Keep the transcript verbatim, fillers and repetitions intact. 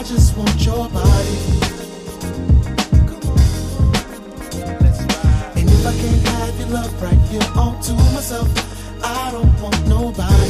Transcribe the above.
I just want your body. And if I can't have your love right here all to myself, I don't want nobody.